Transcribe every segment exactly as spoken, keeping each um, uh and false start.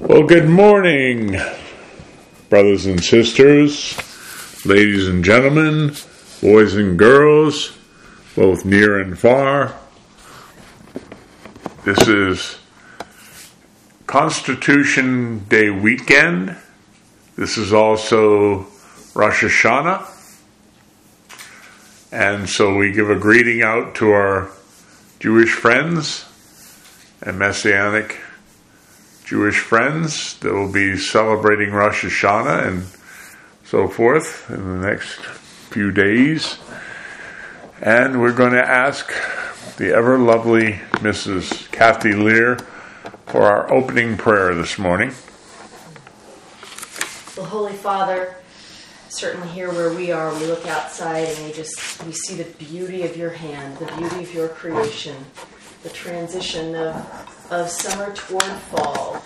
Well, good morning, brothers and sisters, ladies and gentlemen, boys and girls, both near and far. This is Constitution Day weekend. This is also Rosh Hashanah. And so we give a greeting out to our Jewish friends and Messianic Jewish friends that will be celebrating Rosh Hashanah and so forth in the next few days. And we're going to ask the ever lovely Missus Kathy Lear for our opening prayer this morning. Well, Holy Father, certainly here where we are, we look outside and we just we see the beauty of your hand, the beauty of your creation, the transition of of summer toward fall.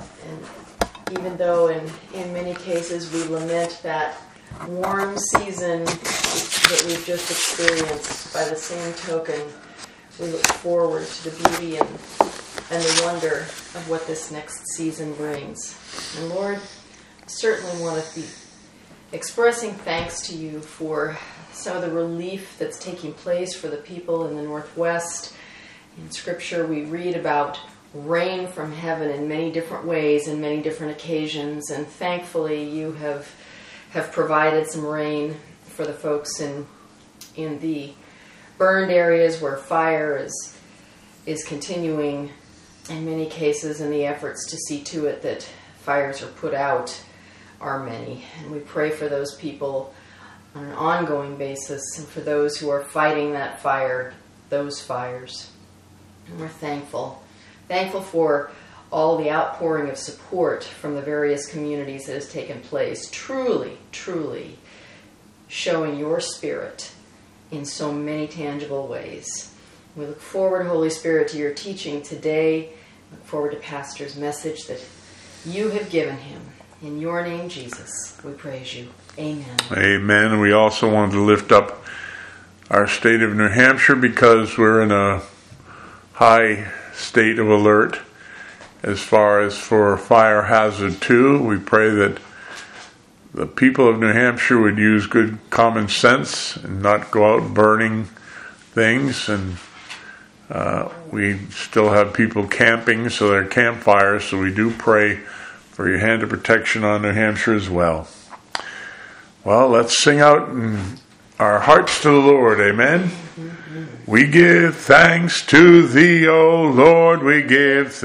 And even though in, in many cases we lament that warm season that we've just experienced, by the same token, we look forward to the beauty and, and the wonder of what this next season brings. And Lord, certainly want to be expressing thanks to you for some of the relief that's taking place for the people in the Northwest. In Scripture, we read about rain from heaven in many different ways, in many different occasions, and thankfully you have have provided some rain for the folks in in the burned areas where fire is is continuing in many cases, and the efforts to see to it that fires are put out are many. And we pray for those people on an ongoing basis, and for those who are fighting that fire, those fires. And we're thankful. Thankful for all the outpouring of support from the various communities that has taken place. Truly, truly showing your Spirit in so many tangible ways. We look forward, Holy Spirit, to your teaching today. Look forward to Pastor's message that you have given him. In your name, Jesus, we praise you. Amen. Amen. We also wanted to lift up our state of New Hampshire because we're in a high state of alert as far as for fire hazard two. We pray that the people of New Hampshire would use good common sense and not go out burning things. And uh, we still have people camping, so they're campfires, so we do pray for your hand of protection on New Hampshire as well. Well, let's sing out in our hearts to the Lord, amen? We give thanks to thee, O Lord, we give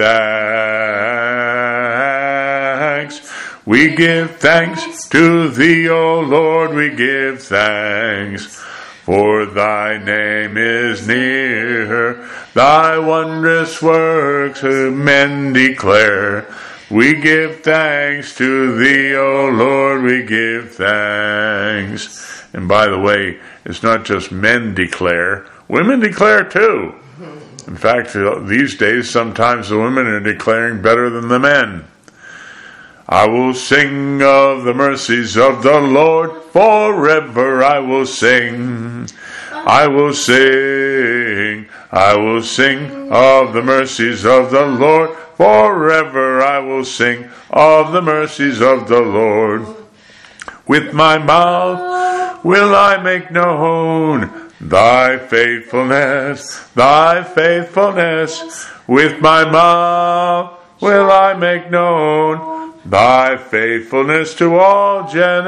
thanks. We give thanks to thee, O Lord, we give thanks. For thy name is near, thy wondrous works men declare. We give thanks to thee, O Lord, we give thanks. And by the way, it's not just men declare, women declare too. In fact, these days, sometimes the women are declaring better than the men. I will sing of the mercies of the Lord forever. I will sing. I will sing. I will sing of the mercies of the Lord forever. I will sing of the mercies of the Lord. With my mouth will I make known thy faithfulness, thy faithfulness. With my mouth will I make known thy faithfulness to all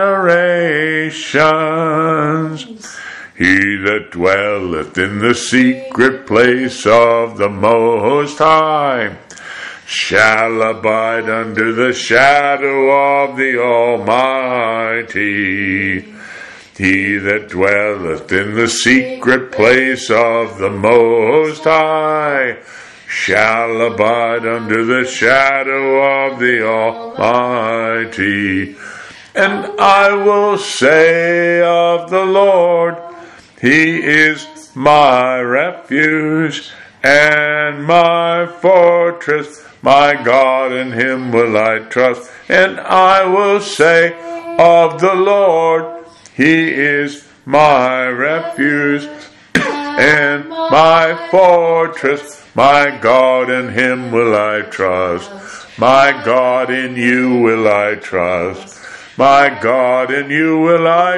generations. He that dwelleth in the secret place of the Most High shall abide under the shadow of the Almighty. He that dwelleth in the secret place of the Most High shall abide under the shadow of the Almighty. And I will say of the Lord, He is my refuge and my fortress, my God, in Him will I trust. And I will say of the Lord, He is my refuge and my fortress, my God, in him will I trust. My God, in you will I trust. My God, in you will I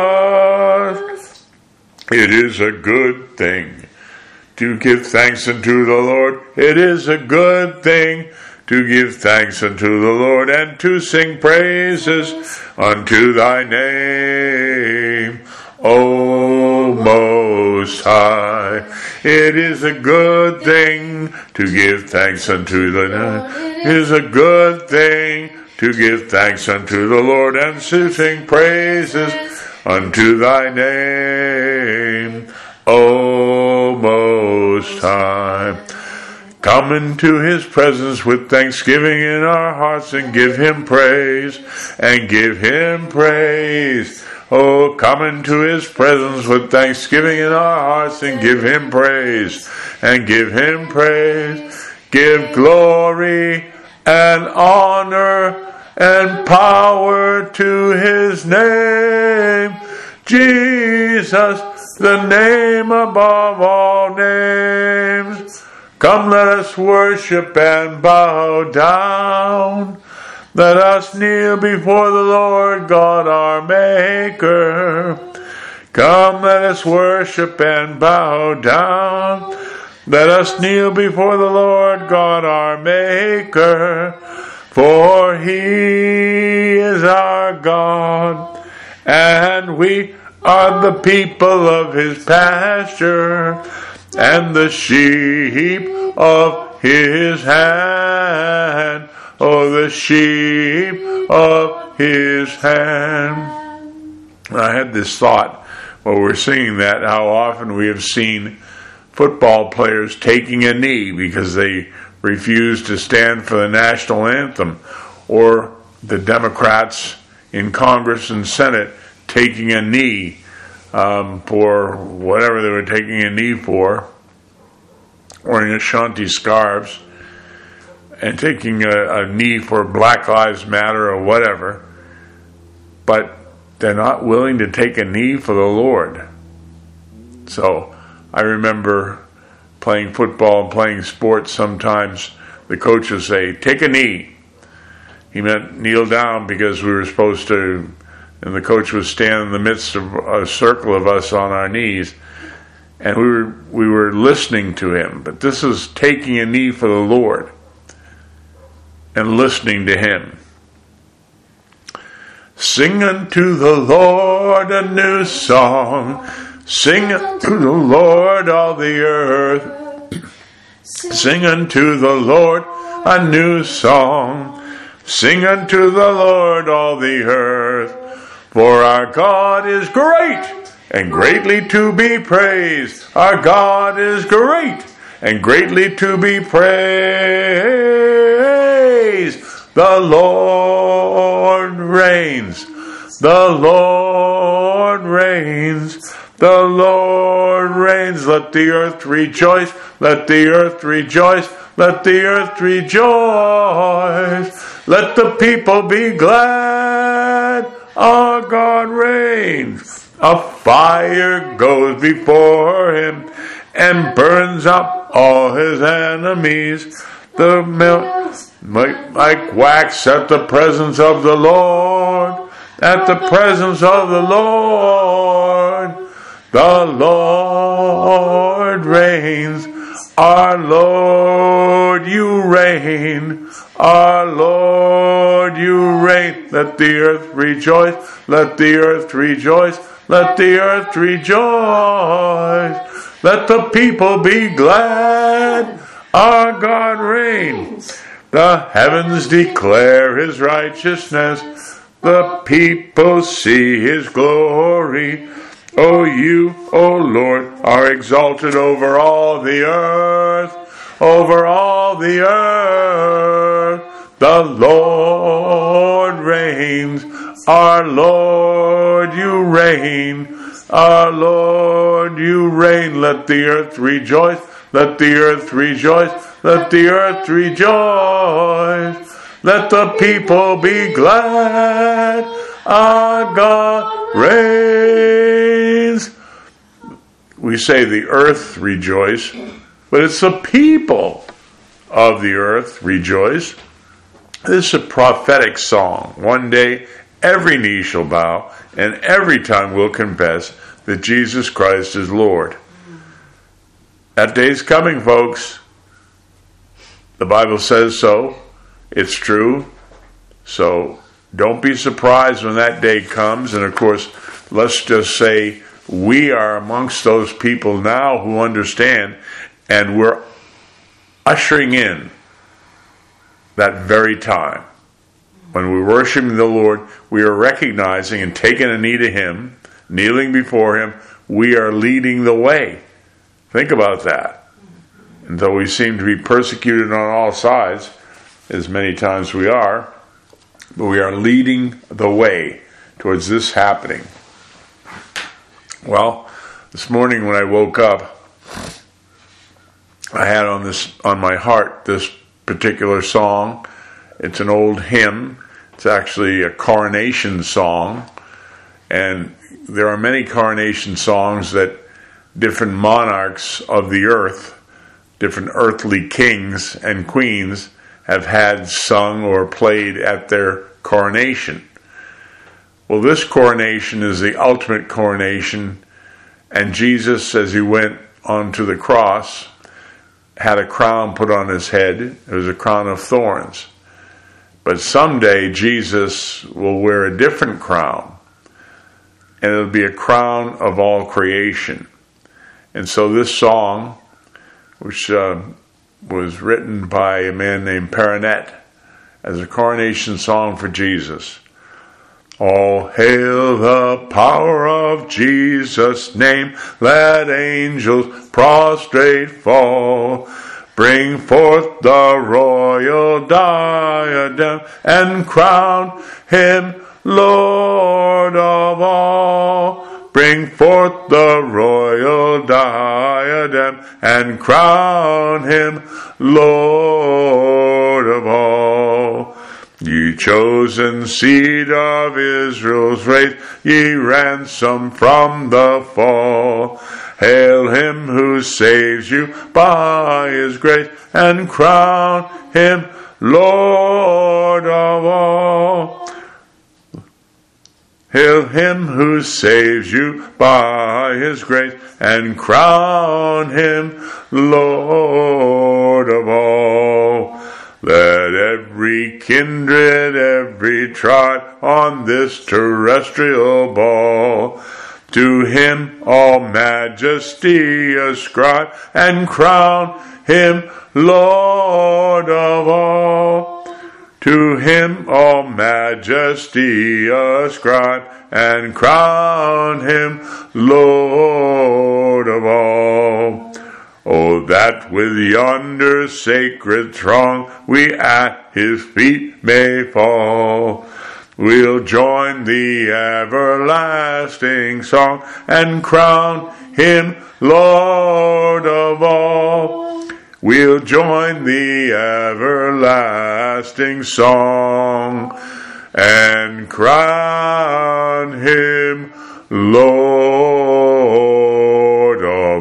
trust. It is a good thing to give thanks unto the Lord. It is a good thing to give thanks unto the Lord, and to sing praises unto thy name, O Most High. It is a good thing to give thanks unto the Lord. It is a good thing to give thanks unto the Lord, and to sing praises unto thy name, O Most High. Come into his presence with thanksgiving in our hearts, and give him praise, and give him praise. Oh, come into his presence with thanksgiving in our hearts, and give him praise, and give him praise. Give glory and honor and power to his name, Jesus, the name above all names. Come, let us worship and bow down. Let us kneel before the Lord God our Maker. Come, let us worship and bow down. Let us kneel before the Lord God our Maker. For he is our God, and we are the people of his pasture, and the sheep of his hand. Oh, the sheep of his hand. I had this thought while we're singing that, how often we have seen football players taking a knee because they refuse to stand for the national anthem, or the Democrats in Congress and Senate taking a knee um, for whatever they were taking a knee for, wearing Ashanti scarves, and taking a, a knee for Black Lives Matter or whatever, but they're not willing to take a knee for the Lord. So I remember playing football and playing sports, sometimes the coach would say, take a knee. He meant kneel down, because we were supposed to, and the coach would stand in the midst of a circle of us on our knees, and we were we were listening to him. But this is taking a knee for the Lord and listening to him. Sing unto the Lord a new song. Sing unto the Lord all the earth. Sing unto the Lord a new song. Sing unto the Lord all the earth. For our God is great, and greatly to be praised. Our God is great, and greatly to be praised. The Lord reigns. The Lord reigns. The Lord reigns. Let the earth rejoice. Let the earth rejoice. Let the earth rejoice. Let the people be glad. Our God reigns. A fire goes before him and burns up all his enemies. The milk like wax at the presence of the Lord. At the presence of the Lord. The Lord reigns. Our Lord, you reign. Our Lord, you reign. Let the earth rejoice. Let the earth rejoice. Let the earth rejoice. Let the people be glad. Our God reigns. The heavens declare his righteousness. The people see his glory. O you, O Lord, are exalted over all the earth. Over all the earth. The Lord reigns. Our Lord, you reign. Our Lord, you reign. Let the earth rejoice. Let the earth rejoice. Let the earth rejoice. Let the people be glad. Our God reigns. we say the earth rejoice, but it's the people of the earth rejoice. This is a prophetic song. One day every knee shall bow and every tongue will confess that Jesus Christ is Lord. That day's coming, folks. The Bible says so. It's true. So don't be surprised when that day comes. And of course, let's just say we are amongst those people now who understand, and we're ushering in that very time. When we're worshiping the Lord, we are recognizing and taking a knee to Him, kneeling before Him. We are leading the way. Think about that. And though we seem to be persecuted on all sides, as many times we are, but we are leading the way towards this happening. Well, this morning when I woke up, I had on this on my heart this particular song. It's an old hymn. It's actually a coronation song. And there are many coronation songs that different monarchs of the earth, different earthly kings and queens, have had sung or played at their coronation. Well, this coronation is the ultimate coronation, and Jesus, as He went onto the cross, had a crown put on His head. It was a crown of thorns. But someday Jesus will wear a different crown, and it'll be a crown of all creation. And so this song, which uh, was written by a man named Perronet as a coronation song for Jesus. All hail the power of Jesus' name, let angels prostrate fall. Bring forth the royal diadem and crown Him Lord of all. Bring forth the royal diadem and crown Him Lord of all. Ye chosen seed of Israel's race, ye ransom from the fall. Hail Him who saves you by His grace, and crown Him Lord of all. Hail Him who saves you by His grace, and crown Him Lord of all. Let every kindred, every tribe on this terrestrial ball to Him all majesty ascribe, and crown Him Lord of all. To Him all majesty ascribe, and crown Him Lord of all. Oh, that with yonder sacred throng we at His feet may fall. We'll join the everlasting song, and crown Him Lord of all. We'll join the everlasting song, and crown Him Lord of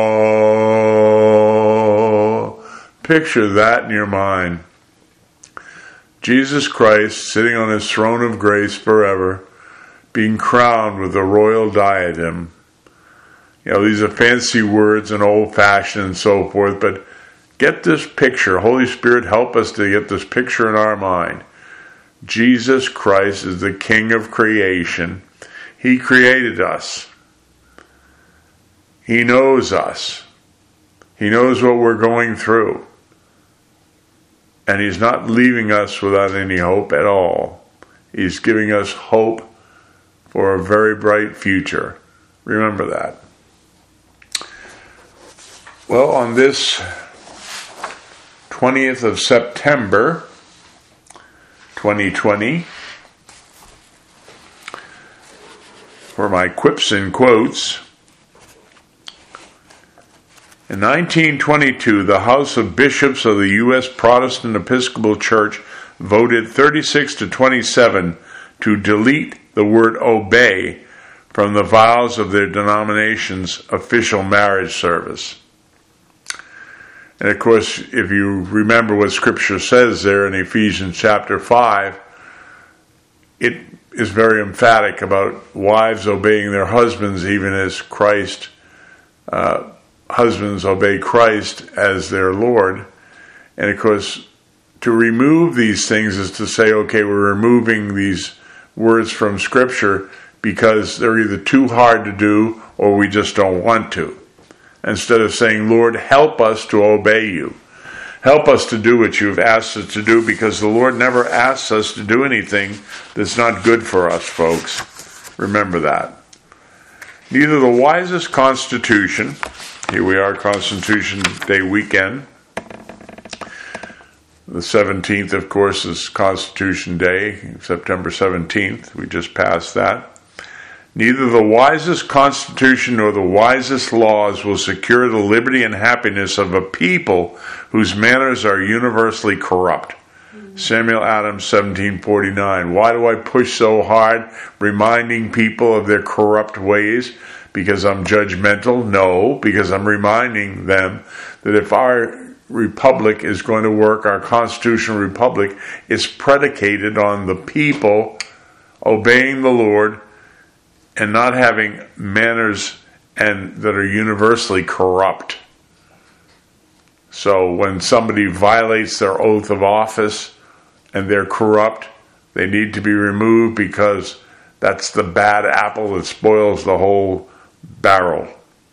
all. Picture that in your mind. Jesus Christ sitting on His throne of grace forever, being crowned with a royal diadem. You know, these are fancy words and old-fashioned and so forth, but get this picture. Holy Spirit, help us to get this picture in our mind. Jesus Christ is the King of creation. He created us. He knows us. He knows what we're going through. And He's not leaving us without any hope at all. He's giving us hope for a very bright future. Remember that. Well, on this twentieth of September, twenty twenty, for my quips and quotes, in nineteen twenty-two, the House of Bishops of the U S Protestant Episcopal Church voted thirty-six to twenty-seven to delete the word obey from the vows of their denomination's official marriage service. And of course, if you remember what Scripture says there in Ephesians chapter five, it is very emphatic about wives obeying their husbands even as Christ, uh, husbands obey Christ as their Lord. And of course, to remove these things is to say, okay, we're removing these words from Scripture because they're either too hard to do or we just don't want to. Instead of saying, Lord, help us to obey you. Help us to do what you've asked us to do, because the Lord never asks us to do anything that's not good for us, folks. Remember that. Neither the wisest constitution, here we are, Constitution Day weekend. The seventeenth, of course, is Constitution Day, September seventeenth. We just passed that. Neither the wisest constitution nor the wisest laws will secure the liberty and happiness of a people whose manners are universally corrupt. Mm-hmm. Samuel Adams, seventeen forty-nine. Why do I push so hard, reminding people of their corrupt ways? Because I'm judgmental? No, because I'm reminding them that if our republic is going to work, our constitutional republic is predicated on the people obeying the Lord and not having manners and that are universally corrupt. So when somebody violates their oath of office and they're corrupt, they need to be removed, because that's the bad apple that spoils the whole barrel.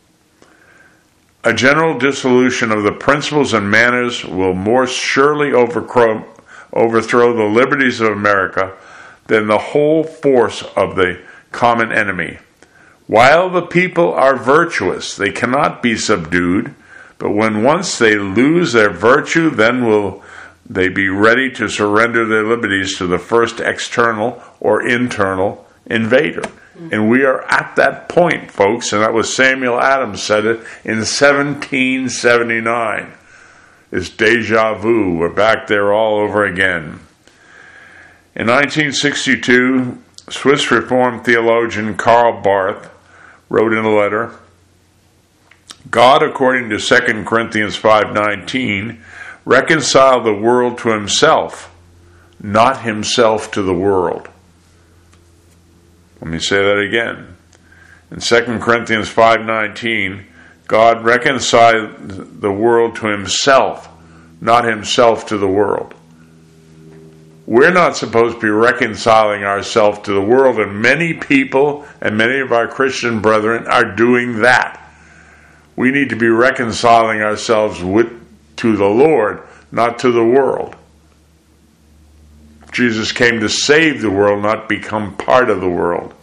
A general dissolution of the principles and manners will more surely overthrow, overthrow the liberties of America than the whole force of the common enemy. While the people are virtuous, they cannot be subdued, but when once they lose their virtue, then will they be ready to surrender their liberties to the first external or internal invader. Mm-hmm. And we are at that point, folks, and that was Samuel Adams said it in seventeen seventy-nine. It's deja vu. We're back there all over again. In nineteen sixty-two, Swiss Reformed theologian Karl Barth wrote in a letter, God, according to Second Corinthians five nineteen, reconciled the world to himself, not himself to the world. Let me say that again. In Second Corinthians five nineteen, God reconciled the world to himself, not himself to the world. We're not supposed to be reconciling ourselves to the world, and many people and many of our Christian brethren are doing that. We need to be reconciling ourselves with, to the Lord, not to the world. Jesus came to save the world, not become part of the world.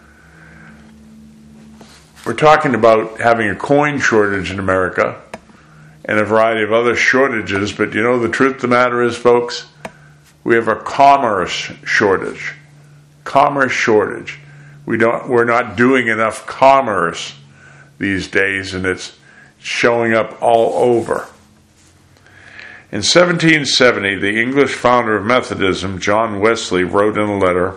We're talking about having a coin shortage in America and a variety of other shortages, but you know the truth of the matter is, folks, we have a commerce shortage. Commerce shortage. We don't, we're not doing enough commerce these days, and it's showing up all over. In seventeen seventy, the English founder of Methodism, John Wesley, wrote in a letter,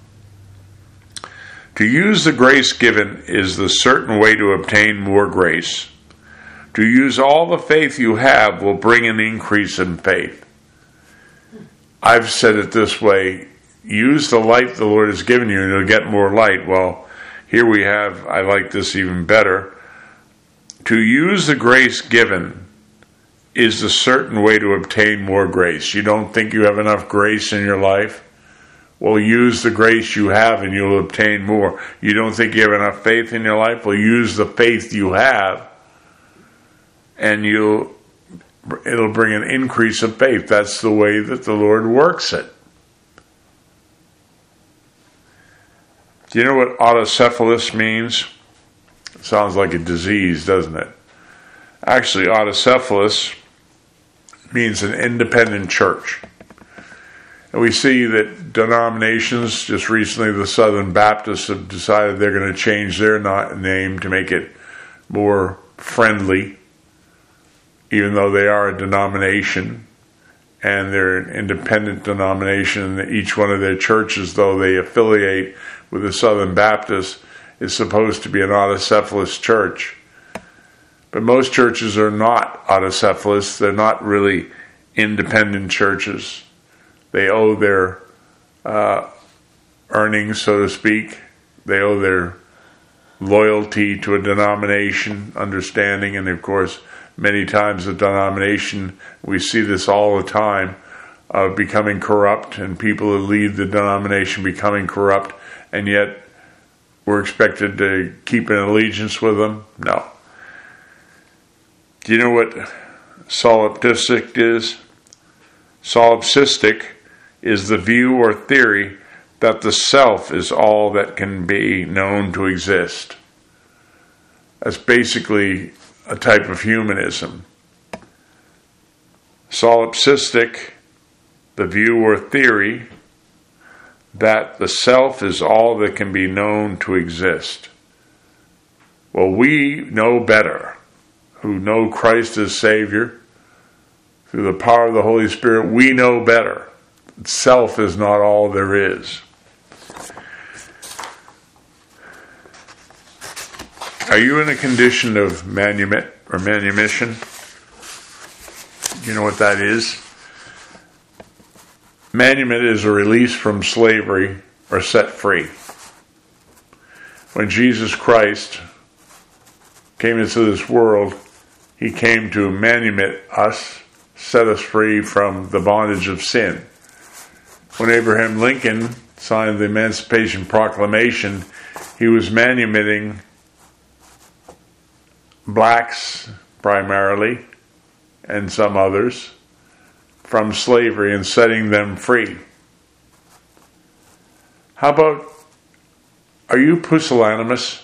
to use the grace given is the certain way to obtain more grace. To use all the faith you have will bring an increase in faith. I've said it this way, use the light the Lord has given you and you'll get more light. Well, here we have, I like this even better. To use the grace given is the certain way to obtain more grace. You don't think you have enough grace in your life? Well, use the grace you have and you'll obtain more. You don't think you have enough faith in your life? Well, use the faith you have and you'll it'll bring an increase of faith. That's the way that the Lord works it. Do you know what autocephalus means? It sounds like a disease, doesn't it? Actually, autocephalus means an independent church. And we see that denominations, just recently the Southern Baptists have decided they're going to change their name to make it more friendly, even though they are a denomination and they're an independent denomination. Each one of their churches, though they affiliate with the Southern Baptists, is supposed to be an autocephalous church. But most churches are not autocephalous. They're not really independent churches. They owe their uh, earnings, so to speak. They owe their loyalty to a denomination, understanding, and of course, many times the denomination, we see this all the time, of becoming corrupt, and people who leave the denomination becoming corrupt, and yet we're expected to keep an allegiance with them? No. Do you know what solipsistic is? Solipsistic is the view or theory that the self is all that can be known to exist. That's basically a type of humanism. Solipsistic, the view or theory that the self is all that can be known to exist. Well, we know better, who know Christ as Savior, through the power of the Holy Spirit. We know better. Self is not all there is. Are you in a condition of manumit or manumission? You know what that is? Manumit is a release from slavery or set free. When Jesus Christ came into this world, he came to manumit us, set us free from the bondage of sin. When Abraham Lincoln signed the Emancipation Proclamation, he was manumitting blacks primarily, and some others, from slavery and setting them free. How about, are you pusillanimous?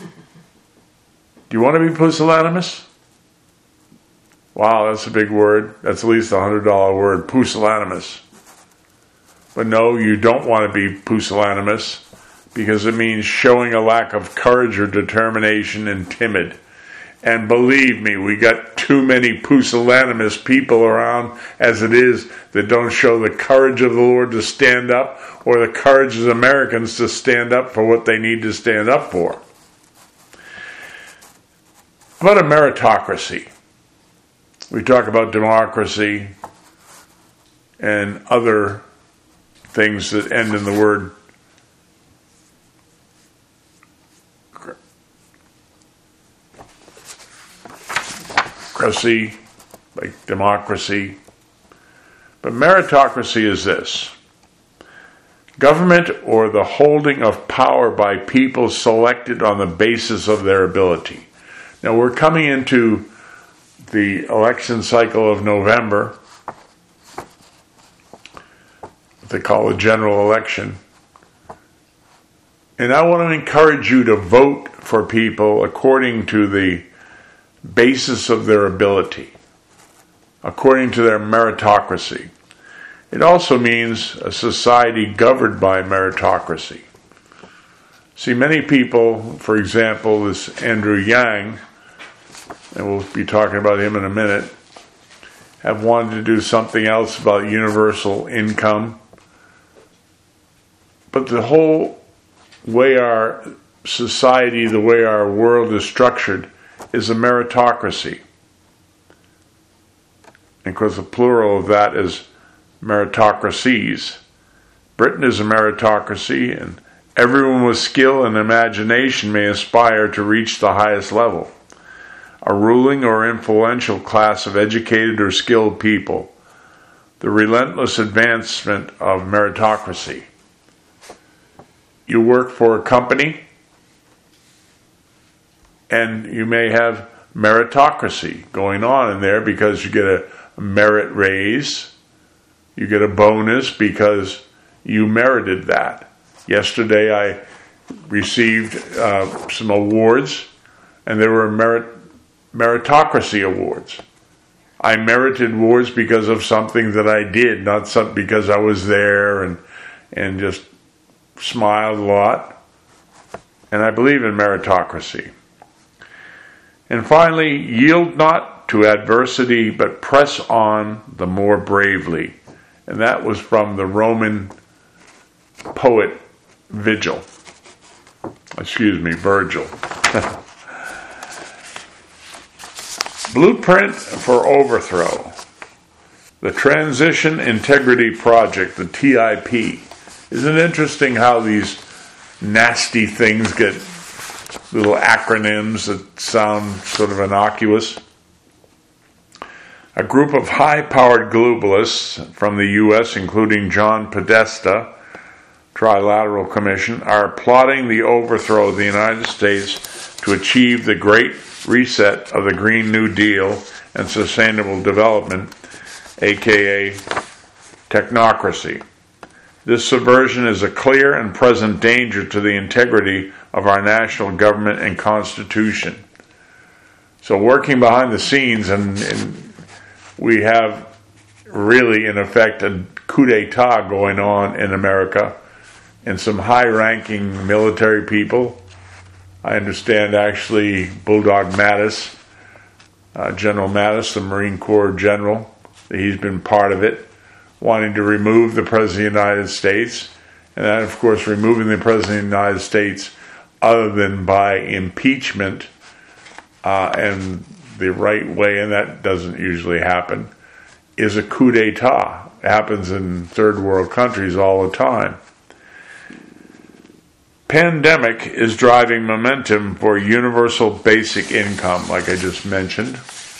Do you want to be pusillanimous? Wow, that's a big word. That's at least a one hundred dollar word, pusillanimous. But no, you don't want to be pusillanimous, because it means showing a lack of courage or determination and timid. And believe me, we got too many pusillanimous people around as it is that don't show the courage of the Lord to stand up, or the courage as Americans to stand up for what they need to stand up for. What about a meritocracy? We talk about democracy and other things that end in the word democracy, like democracy. But meritocracy is this: government or the holding of power by people selected on the basis of their ability. Now we're coming into the election cycle of November, what they call a general election. And I want to encourage you to vote for people according to the basis of their ability, according to their meritocracy. It also means a society governed by meritocracy. See, many people, for example, this Andrew Yang, and we'll be talking about him in a minute, have wanted to do something else about universal income. But the whole way our society, the way our world is structured, is a meritocracy. And of course, the plural of that is meritocracies. Britain is a meritocracy, and everyone with skill and imagination may aspire to reach the highest level. A ruling or influential class of educated or skilled people. The relentless advancement of meritocracy. You work for a company, and you may have meritocracy going on in there because you get a merit raise. You get a bonus because you merited that. Yesterday I received uh, some awards, and there were merit meritocracy awards. I merited awards because of something that I did, not some, because I was there and and just smiled a lot. And I believe in meritocracy. And finally, yield not to adversity, but press on the more bravely. And that was from the Roman poet Virgil. Excuse me, Virgil. Blueprint for Overthrow. The Transition Integrity Project, the T I P. Isn't it interesting how these nasty things get little acronyms that sound sort of innocuous? A group of high-powered globalists from the U S, including John Podesta, Trilateral Commission, are plotting the overthrow of the United States to achieve the Great Reset of the Green New Deal and Sustainable Development, aka technocracy. This subversion is a clear and present danger to the integrity of our national government and Constitution. So working behind the scenes, and, and we have really, in effect, a coup d'etat going on in America, and some high-ranking military people. I understand, actually, Bulldog Mattis, uh, General Mattis, the Marine Corps general, he's been part of it, wanting to remove the President of the United States, and that, of course, removing the President of the United States other than by impeachment, uh, and the right way, and that doesn't usually happen, is a coup d'etat. It happens in third world countries all the time. Pandemic is driving momentum for universal basic income, like I just mentioned.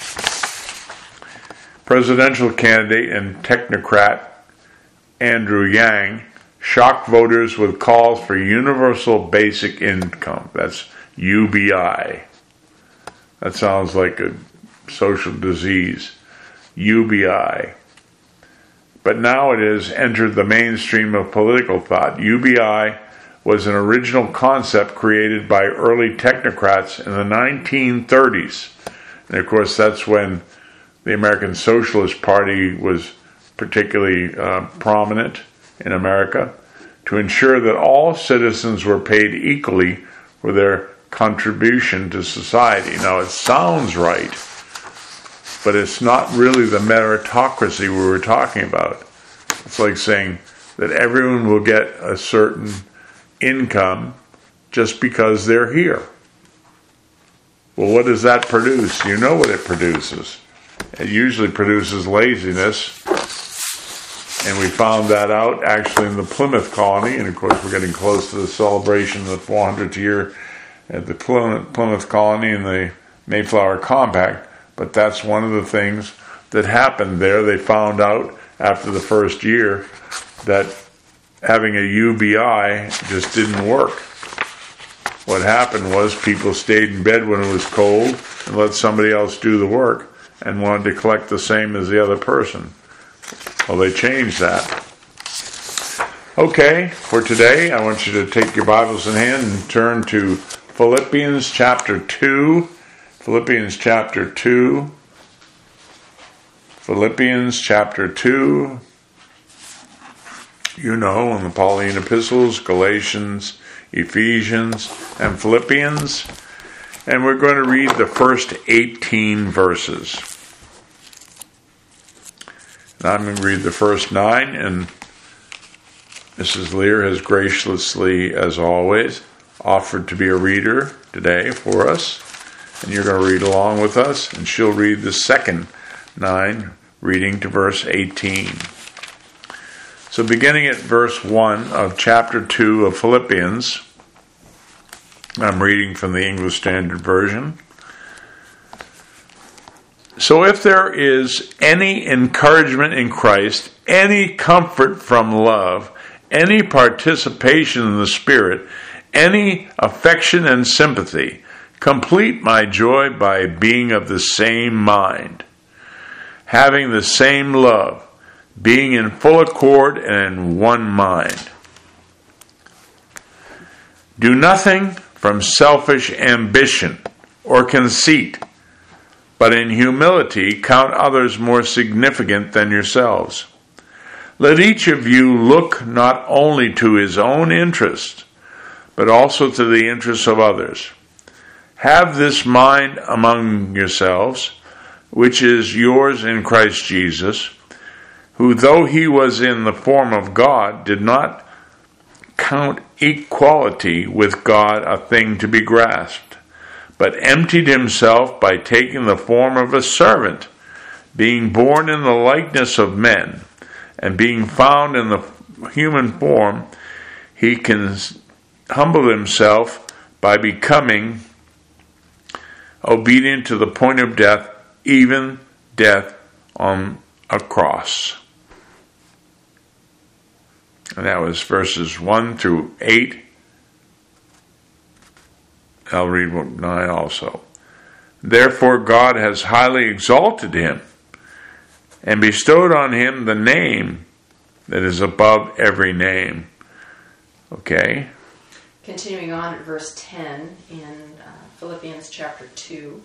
Presidential candidate and technocrat Andrew Yang shocked voters with calls for universal basic income. That's U B I. That sounds like a social disease. U B I. But now it has entered the mainstream of political thought. U B I was an original concept created by early technocrats in the nineteen thirties. And of course, that's when the American Socialist Party was particularly uh, prominent in America, to ensure that all citizens were paid equally for their contribution to society. Now, it sounds right, but it's not really the meritocracy we were talking about. It's like saying that everyone will get a certain income just because they're here. Well, what does that produce? You know what it produces. It usually produces laziness, and we found that out actually in the Plymouth colony, and of course we're getting close to the celebration of the four hundredth year at the Plymouth colony and the Mayflower Compact, but that's one of the things that happened there. They found out after the first year that having a U B I just didn't work. What happened was people stayed in bed when it was cold and let somebody else do the work and wanted to collect the same as the other person. Well, they changed that. Okay, for today, I want you to take your Bibles in hand and turn to Philippians chapter two. Philippians chapter two. Philippians chapter two. You know, in the Pauline epistles, Galatians, Ephesians, and Philippians. And we're going to read the first eighteen verses. And I'm going to read the first nine, and Missus Lear has graciously, as always, offered to be a reader today for us. And you're going to read along with us, and she'll read the second nine, reading to verse eighteen. So beginning at verse one of chapter two of Philippians, I'm reading from the English Standard Version. So if there is any encouragement in Christ, any comfort from love, any participation in the Spirit, any affection and sympathy, complete my joy by being of the same mind, having the same love, being in full accord and in one mind. Do nothing from selfish ambition or conceit, but in humility count others more significant than yourselves. Let each of you look not only to his own interest, but also to the interests of others. Have this mind among yourselves, which is yours in Christ Jesus, who, though he was in the form of God, did not count equality with God a thing to be grasped, but emptied himself by taking the form of a servant, being born in the likeness of men, and being found in the human form, he can humble himself by becoming obedient to the point of death, even death on a cross. And that was verses one through eight. I'll read nine also. Therefore God has highly exalted him and bestowed on him the name that is above every name. Okay? Continuing on at verse ten in uh, Philippians chapter two,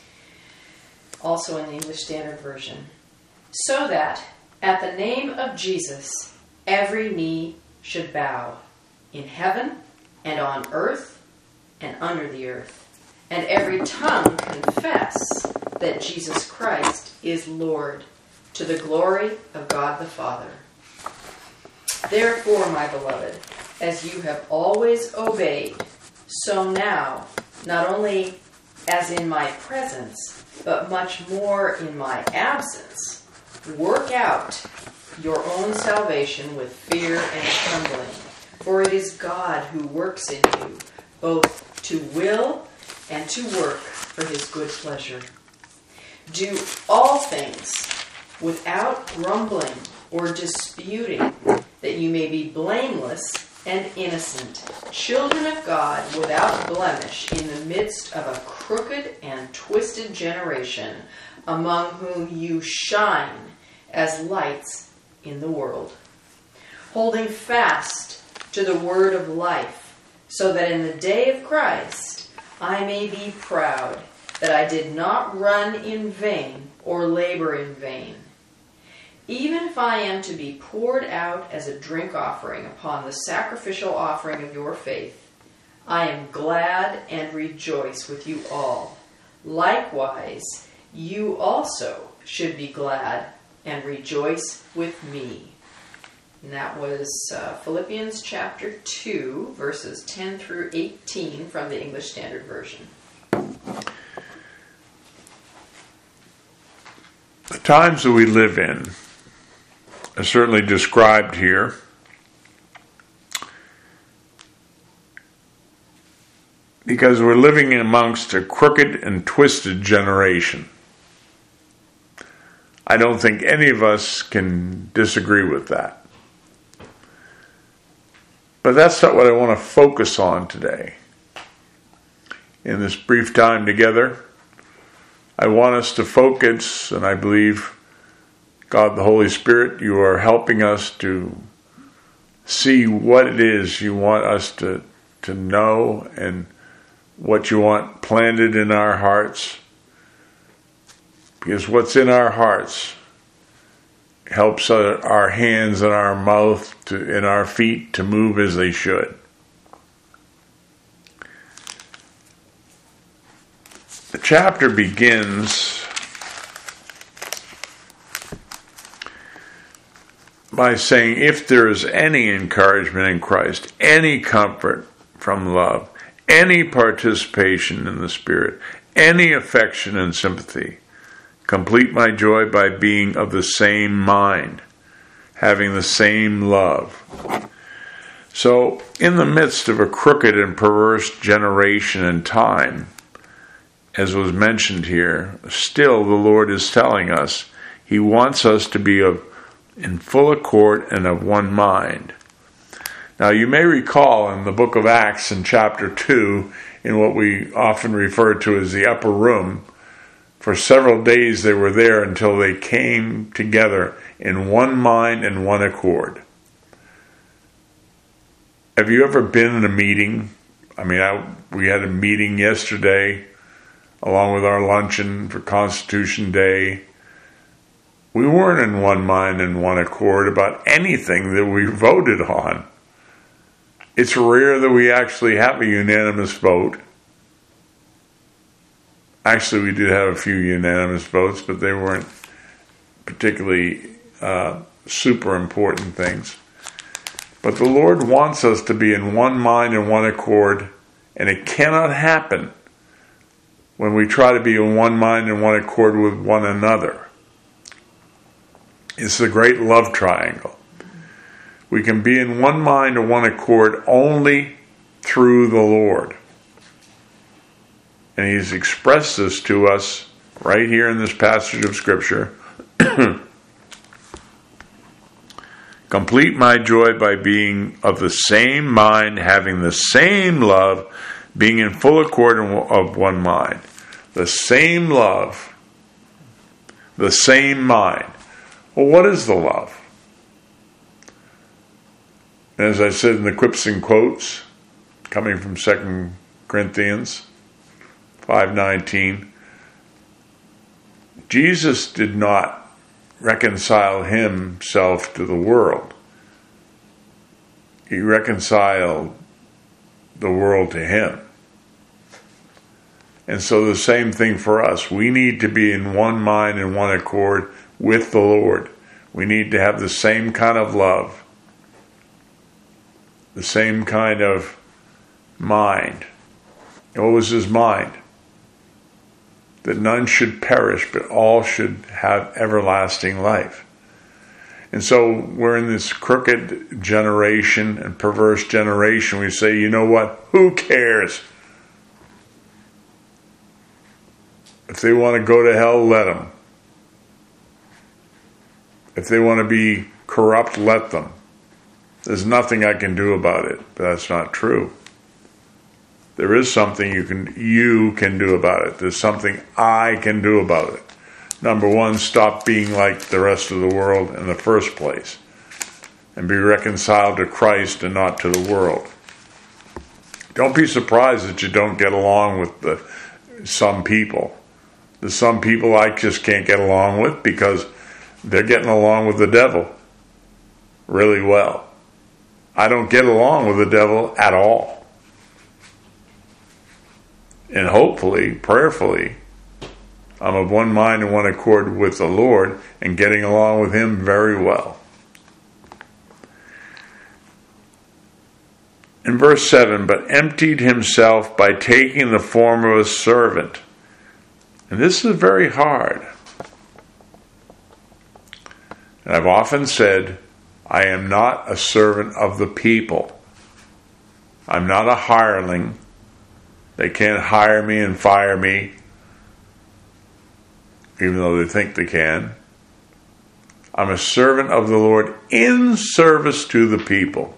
also in the English Standard Version. So that at the name of Jesus every knee should bow, in heaven and on earth and under the earth, and every tongue confess that Jesus Christ is Lord, to the glory of God the Father. Therefore, my beloved, as you have always obeyed, so now, not only as in my presence, but much more in my absence, work out your own salvation with fear and trembling. For it is God who works in you, both to will and to work for his good pleasure. Do all things without grumbling or disputing, that you may be blameless and innocent, children of God without blemish in the midst of a crooked and twisted generation, among whom you shine as lights in the world, holding fast to the word of life, so that in the day of Christ I may be proud that I did not run in vain or labor in vain. Even if I am to be poured out as a drink offering upon the sacrificial offering of your faith, I am glad and rejoice with you all. Likewise, you also should be glad and rejoice with me. And that was uh, Philippians chapter two, verses ten through eighteen from the English Standard Version. The times that we live in are certainly described here. Because we're living amongst a crooked and twisted generation. I don't think any of us can disagree with that. But that's not what I want to focus on today. In this brief time together, I want us to focus, and I believe God the Holy Spirit, you are helping us to see what it is you want us to, to know and what you want planted in our hearts. Because what's in our hearts helps our hands and our mouth to, and our feet to move as they should. The chapter begins by saying, if there is any encouragement in Christ, any comfort from love, any participation in the Spirit, any affection and sympathy, complete my joy by being of the same mind, having the same love. So, in the midst of a crooked and perverse generation and time, as was mentioned here, still the Lord is telling us He wants us to be of, in full accord and of one mind. Now, you may recall in the book of Acts in chapter two, in what we often refer to as the upper room, for several days they were there until they came together in one mind and one accord. Have you ever been in a meeting? I mean, I, we had a meeting yesterday along with our luncheon for Constitution Day. We weren't in one mind and one accord about anything that we voted on. It's rare that we actually have a unanimous vote. Actually, we did have a few unanimous votes, but they weren't particularly uh, super important things. But the Lord wants us to be in one mind and one accord, and it cannot happen when we try to be in one mind and one accord with one another. It's a great love triangle. We can be in one mind and one accord only through the Lord. And He's expressed this to us right here in this passage of Scripture. Complete my joy by being of the same mind, having the same love, being in full accord of one mind. The same love, the same mind. Well, what is the love? And as I said in the quips and quotes, coming from Second Corinthians five nineteen, Jesus did not reconcile Himself to the world. He reconciled the world to Him. And so the same thing for us. We need to be in one mind and one accord with the Lord. We need to have the same kind of love, the same kind of mind. What was His mind? That none should perish, but all should have everlasting life. And so we're in this crooked generation and perverse generation. We say, you know what? Who cares? If they want to go to hell, let them. If they want to be corrupt, let them. There's nothing I can do about it. But that's not true. There is something you can you can do about it. There's something I can do about it. Number one, stop being like the rest of the world in the first place. And be reconciled to Christ and not to the world. Don't be surprised that you don't get along with the some people. There's some people I just can't get along with because they're getting along with the devil really well. I don't get along with the devil at all. And hopefully, prayerfully, I'm of one mind and one accord with the Lord and getting along with Him very well. In verse seven, but emptied Himself by taking the form of a servant. And this is very hard. And I've often said, I am not a servant of the people. I'm not a hireling. They can't hire me and fire me, even though they think they can. I'm a servant of the Lord in service to the people.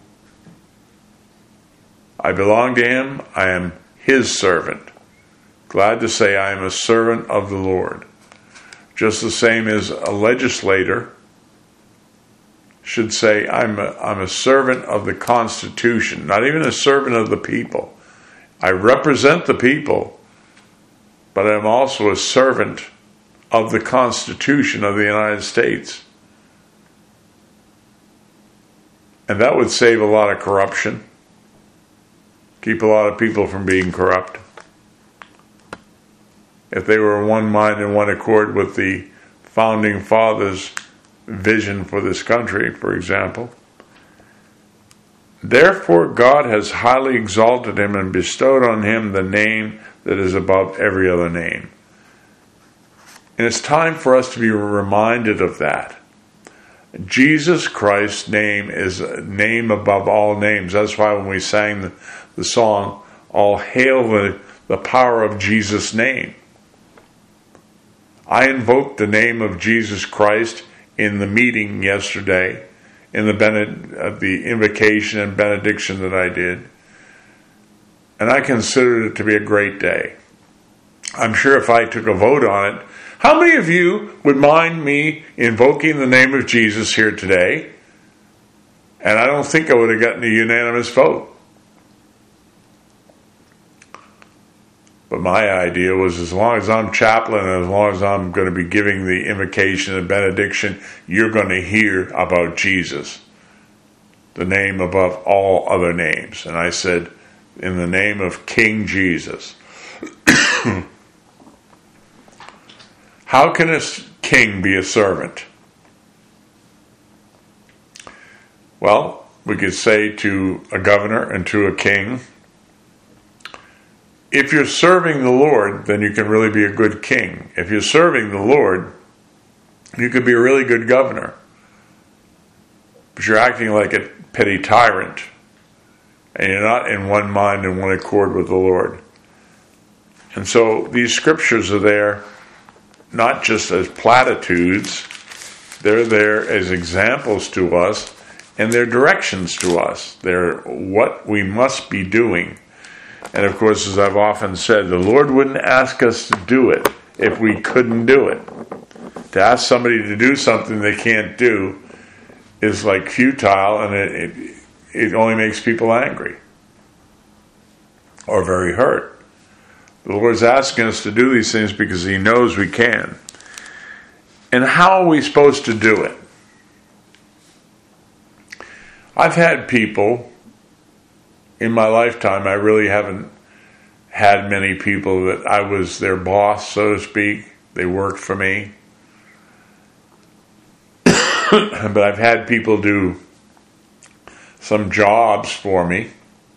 I belong to Him. I am His servant. Glad to say I am a servant of the Lord. Just the same as a legislator should say, I'm a, I'm a servant of the Constitution, not even a servant of the people. I represent the people, but I'm also a servant of the Constitution of the United States. And that would save a lot of corruption, keep a lot of people from being corrupt. If they were in one mind and one accord with the founding fathers' vision for this country, for example. Therefore God has highly exalted Him and bestowed on Him the name that is above every other name. And it's time for us to be reminded of that. Jesus Christ's name is a name above all names. That's why when we sang the, the song, All Hail the, the Power of Jesus' Name. I invoked the name of Jesus Christ in the meeting yesterday, in the bened- uh, the invocation and benediction that I did. And I considered it to be a great day. I'm sure if I took a vote on it, how many of you would mind me invoking the name of Jesus here today? And I don't think I would have gotten a unanimous vote. But my idea was, as long as I'm chaplain and as long as I'm going to be giving the invocation and benediction, you're going to hear about Jesus, the name above all other names. And I said, in the name of King Jesus. How can a king be a servant? Well, we could say to a governor and to a king, if you're serving the Lord, then you can really be a good king. If you're serving the Lord, you could be a really good governor. But you're acting like a petty tyrant, and you're not in one mind and one accord with the Lord. And so these scriptures are there not just as platitudes, they're there as examples to us, and they're directions to us. They're what we must be doing. And of course, as I've often said, the Lord wouldn't ask us to do it if we couldn't do it. To ask somebody to do something they can't do is like futile, and it, it, it only makes people angry or very hurt. The Lord's asking us to do these things because He knows we can. And how are we supposed to do it? I've had people in my lifetime, I really haven't had many people that I was their boss, so to speak. They worked for me. But I've had people do some jobs for me.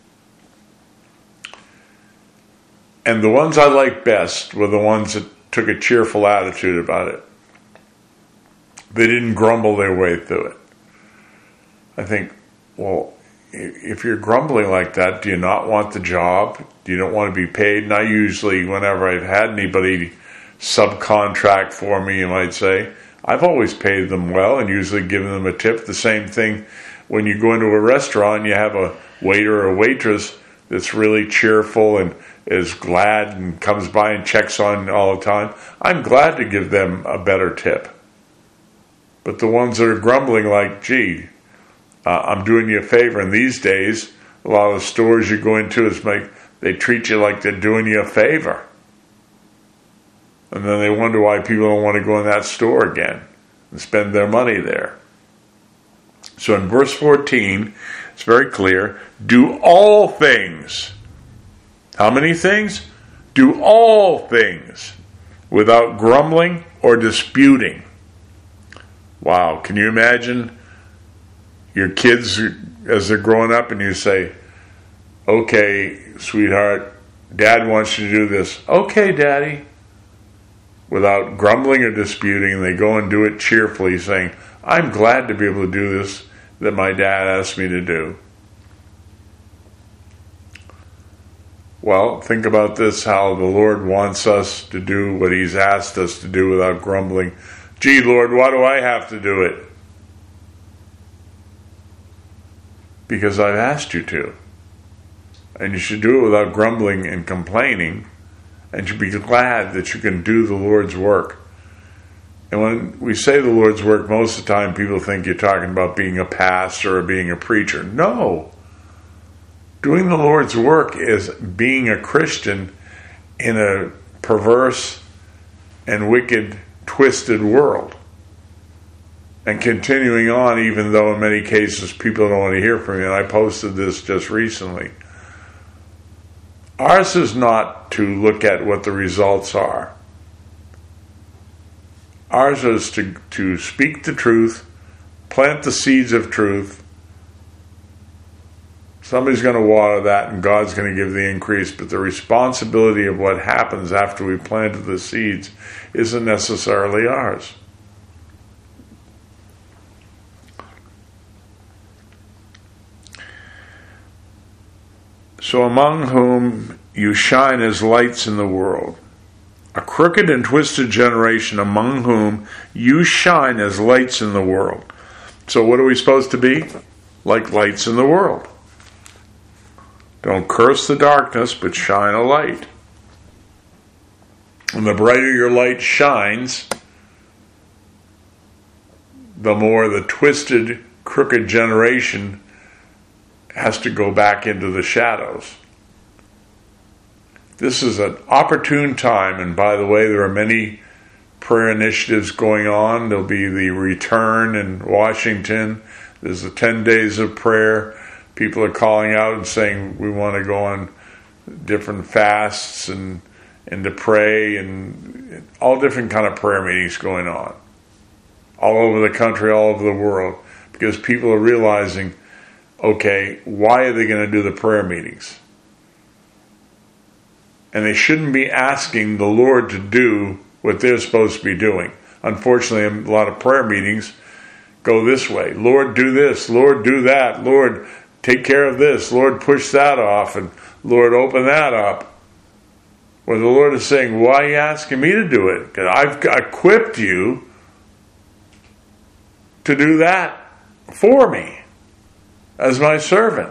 And the ones I liked best were the ones that took a cheerful attitude about it. They didn't grumble their way through it. I think, well, if you're grumbling like that, do you not want the job? Do you not want to be paid? And I usually, whenever I've had anybody subcontract for me, you might say, I've always paid them well and usually given them a tip. The same thing when you go into a restaurant and you have a waiter or waitress that's really cheerful and is glad and comes by and checks on all the time. I'm glad to give them a better tip. But the ones that are grumbling like, gee, Uh, I'm doing you a favor. And these days, a lot of the stores you go into, is like they treat you like they're doing you a favor. And then they wonder why people don't want to go in that store again and spend their money there. So in verse fourteen, it's very clear, do all things. How many things? Do all things without grumbling or disputing. Wow, can you imagine your kids as they're growing up and you say, okay, sweetheart, Dad wants you to do this. Okay, Daddy. Without grumbling or disputing, they go and do it cheerfully, saying, I'm glad to be able to do this that my dad asked me to do. Well, think about this, how the Lord wants us to do what He's asked us to do without grumbling. Gee, Lord, why do I have to do it? Because I've asked you to. And you should do it without grumbling and complaining. And you should be glad that you can do the Lord's work. And when we say the Lord's work, most of the time people think you're talking about being a pastor or being a preacher. No. Doing the Lord's work is being a Christian in a perverse and wicked, twisted world. And continuing on, even though in many cases people don't want to hear from you. And I posted this just recently. Ours is not to look at what the results are. Ours is to, to speak the truth, plant the seeds of truth. Somebody's going to water that and God's going to give the increase. But the responsibility of what happens after we planted the seeds isn't necessarily ours. So among whom you shine as lights in the world, a crooked and twisted generation among whom you shine as lights in the world. So what are we supposed to be? Like lights in the world. Don't curse the darkness, but shine a light. And the brighter your light shines, the more the twisted, crooked generation has to go back into the shadows. This is an opportune time, and by the way, there are many prayer initiatives going on. There'll be the return in Washington. There's the ten days of prayer. People are calling out and saying we want to go on different fasts and and to pray, and all different kind of prayer meetings going on all over the country, all over the world, because people are realizing, okay, why are they going to do the prayer meetings? And they shouldn't be asking the Lord to do what they're supposed to be doing. Unfortunately, a lot of prayer meetings go this way. Lord, do this. Lord, do that. Lord, take care of this. Lord, push that off. And Lord, open that up. Well, the Lord is saying, why are you asking me to do it? Because I've equipped you to do that for me as my servant.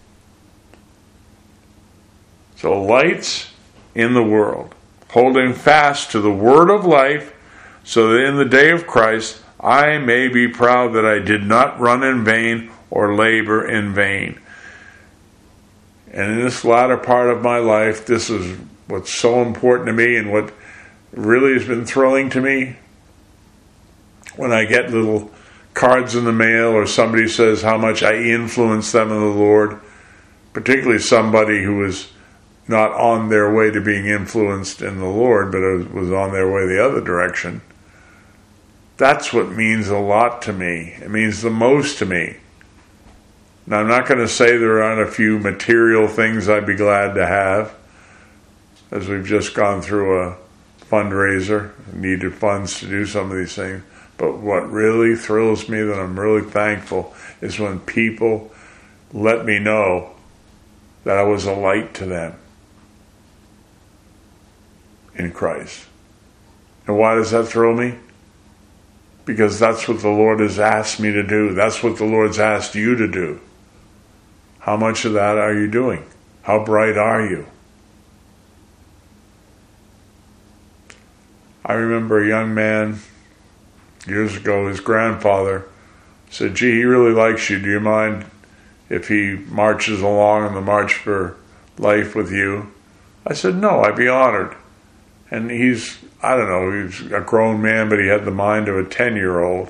So lights in the world, holding fast to the word of life, so that in the day of Christ I may be proud that I did not run in vain or labor in vain. And in this latter part of my life, this is what's so important to me and what really has been thrilling to me. When I get little cards in the mail or somebody says how much I influence them in the Lord, particularly somebody who is not on their way to being influenced in the Lord, but was on their way the other direction. That's what means a lot to me. It means the most to me. Now, I'm not going to say there aren't a few material things I'd be glad to have, as we've just gone through a fundraiser, needed funds to do some of these things. But what really thrills me, that I'm really thankful, is when people let me know that I was a light to them in Christ. And why does that thrill me? Because that's what the Lord has asked me to do. That's what the Lord's asked you to do. How much of that are you doing? How bright are you? I remember a young man years ago, his grandfather said, gee, he really likes you. Do you mind if he marches along on the March for Life with you? I said, no, I'd be honored. And he's, I don't know, he's a grown man, but he had the mind of a ten-year-old.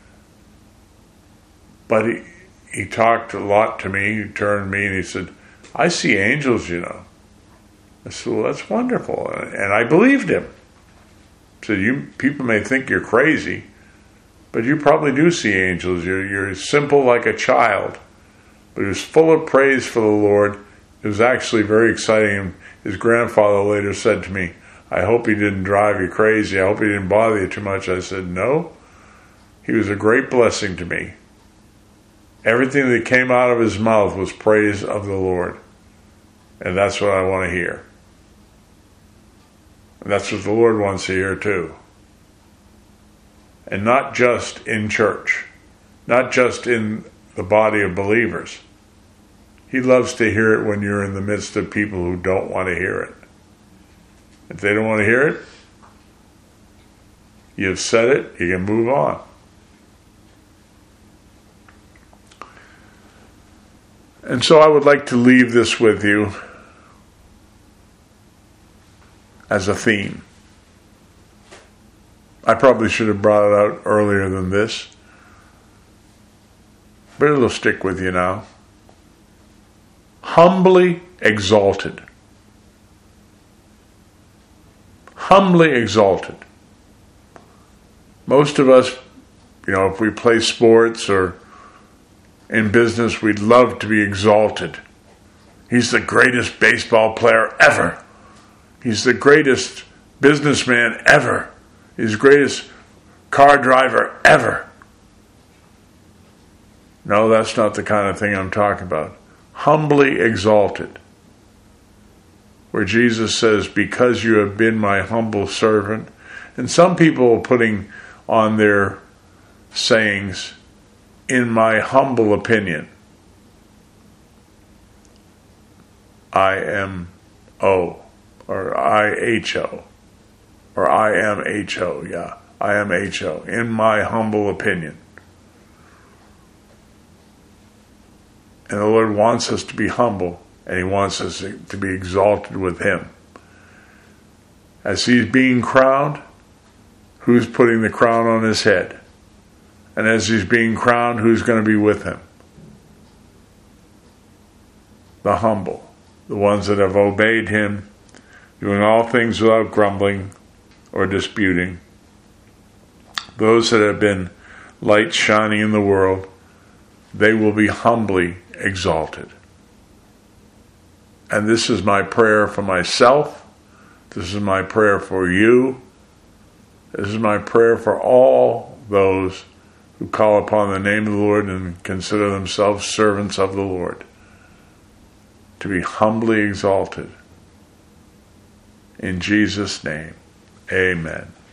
But he he talked a lot to me. He turned to me and he said, I see angels, you know. I said, well, that's wonderful. And I believed him. He said, you people may think you're crazy, but you probably do see angels. You're, you're simple like a child. But he was full of praise for the Lord. It was actually very exciting. His grandfather later said to me, I hope he didn't drive you crazy. I hope he didn't bother you too much. I said, no. He was a great blessing to me. Everything that came out of his mouth was praise of the Lord. And that's what I want to hear. And that's what the Lord wants to hear too. And not just in church. Not just in the body of believers. He loves to hear it when you're in the midst of people who don't want to hear it. If they don't want to hear it, you've said it, you can move on. And so I would like to leave this with you as a theme. I probably should have brought it out earlier than this, but it'll stick with you now. Humbly exalted. Humbly exalted. Most of us, you know, if we play sports or in business, we'd love to be exalted. He's the greatest baseball player ever. He's the greatest businessman ever. He's the greatest car driver ever. No, that's not the kind of thing I'm talking about. Humbly exalted. Where Jesus says, because you have been my humble servant. And some people are putting on their sayings, in my humble opinion. I am O, or I H O, or I am H O, yeah, I am H O, in my humble opinion. And the Lord wants us to be humble, and He wants us to be exalted with Him. As He's being crowned, who's putting the crown on His head? And as He's being crowned, who's going to be with Him? The humble, the ones that have obeyed Him, doing all things without grumbling or disputing. Those that have been lights shining in the world, they will be humbly exalted. And this is my prayer for myself. This is my prayer for you. This is my prayer for all those who call upon the name of the Lord and consider themselves servants of the Lord, to be humbly exalted. In Jesus' name, amen.